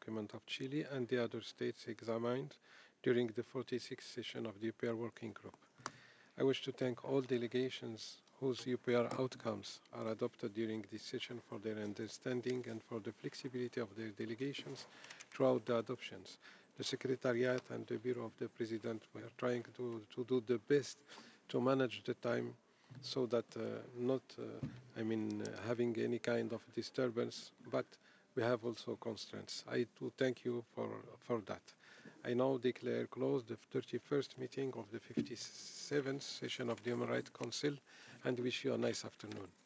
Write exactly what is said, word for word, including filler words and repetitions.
document of Chile and the other states examined during the forty-sixth session of the U P R Working Group. I wish to thank all delegations whose U P R outcomes are adopted during this session for their understanding and for the flexibility of their delegations throughout the adoptions. The Secretariat and the Bureau of the President were trying to, to do the best to manage the time so that uh, not, uh, I mean, uh, having any kind of disturbance, but we have also constraints. I do thank you for, for that. I now declare closed the thirty-first meeting of the fifty-seventh session of the Human Rights Council and wish you a nice afternoon.